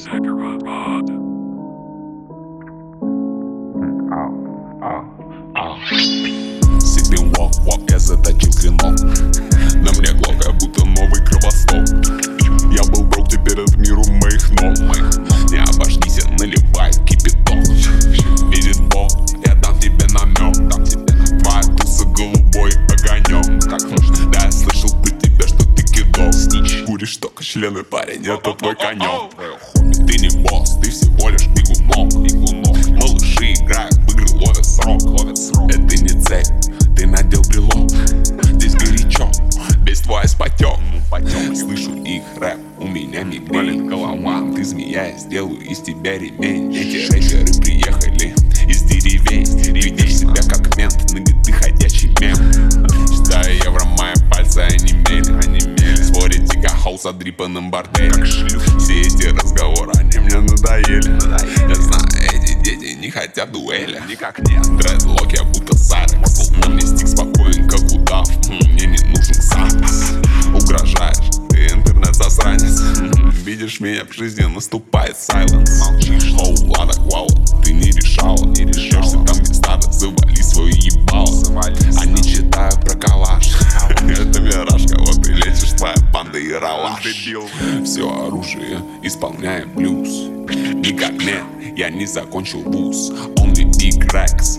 Сипим вок, я заточил клинок. На мне глок, как будто новый кровосток. Я был брок, теперь от миру моих ног. Не обождись, наливай кипяток. Видит Бог, я дам тебе намек. Твоя туса голубой огонек. Да, я слышал про тебя, что ты кидок. Куришь только члены, парень, это твой конек. Ты не босс, ты всего лишь бегунок. Малыши играют в игры, ловят срок. Это не цепь, ты надел брелок. Здесь горячо, весь твой спотек. Слышу их рэп, у меня мигрень. Голова, ты змея, я сделаю из тебя ремень. Эти рэперы приехали из деревень. Видишь себя как мент, ныга, ты ходячий мем. Считаю евро, мои пальцы онемели. Спорить тика хаус о дрипанном борделе. Все эти разговоры, они мне надоели. Я знаю, эти дети не хотят дуэля. Никак нет. Дредлоки, я будто Сайрекс. На мне стик спокоен, как удав. Мне не нужен запас. Угрожаешь, ты интернет-засранец. Видишь меня в жизни, наступает сайленс. Молчишь, оу, лада, квала, ты не решала. Решешься там, где стадо, завали свою ебало. Они читают про коллаж. Это мираж, кого ты лечишь, твоя банда и ралаш. Все оружие исполняет блюз. Никак нет, я не закончил вуз. Only big racks,